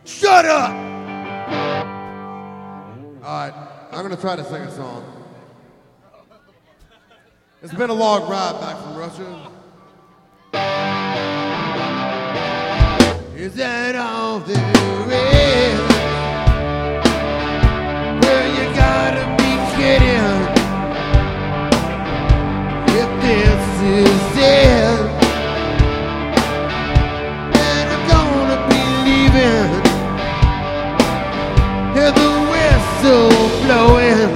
Shut up! Alright, I'm gonna try to sing a song. It's been a long ride back from Russia. Is that all there is? Well, you gotta be kidding. If this is it, then I'm gonna be leaving. Hear the whistle blowing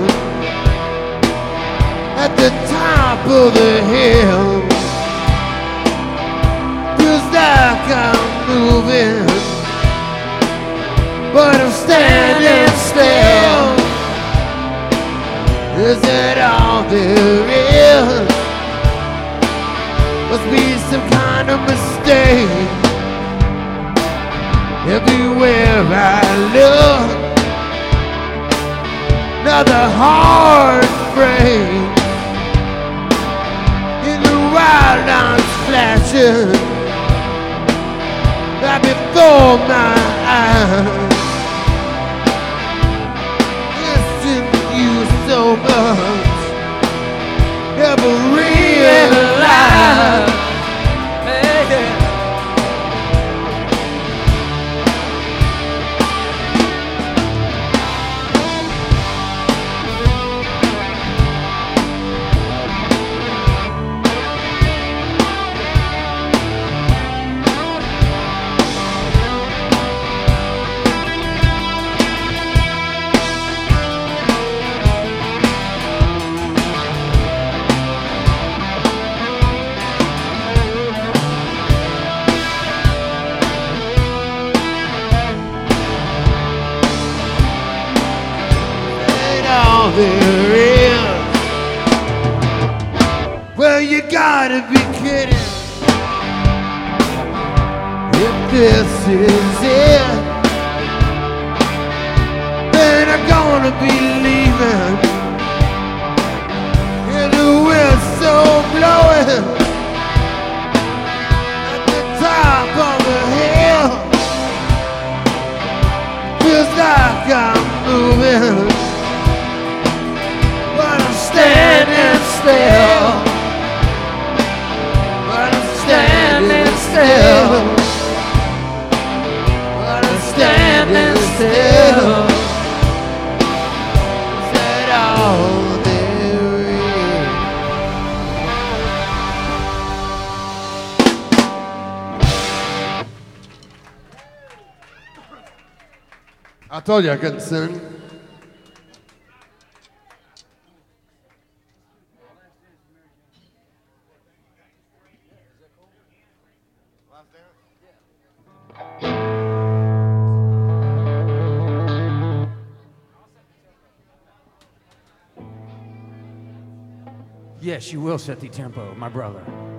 at the top of the hill. Feels like I'm moving, but I'm standing still. Is that all there is? Must be some kind of mistake. Everywhere I look, another heartbreak. In the wild lines flashing right before my eyes. Missing you so much, never realized. There is. Well, you gotta be kidding. If this is it, then I'm gonna be leaving. Hear the whistle blowing at the top of the hill. Feels like I'm moving, standing still, but I'm standing still, but I'm standing still. Is that all there is? I told you I couldn't sing. Yes, you will set the tempo, my brother.